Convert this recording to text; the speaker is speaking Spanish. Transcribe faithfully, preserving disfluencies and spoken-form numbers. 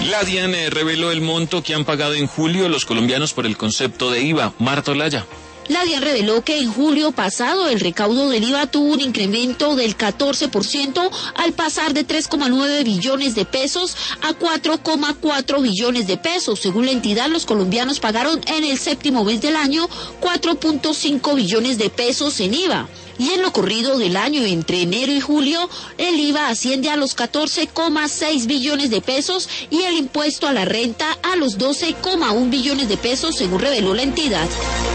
La DIAN eh, reveló el monto que han pagado en julio los colombianos por el concepto de I V A. Marta Olaya. La DIAN reveló que en julio pasado el recaudo del I V A tuvo un incremento del catorce por ciento al pasar de tres coma nueve billones de pesos a cuatro coma cuatro billones de pesos. Según la entidad, los colombianos pagaron en el séptimo mes del año cuatro punto cinco billones de pesos en I V A. Y en lo corrido del año, entre enero y julio, el I V A asciende a los catorce coma seis billones de pesos y el impuesto a la renta a los doce coma uno billones de pesos, según reveló la entidad.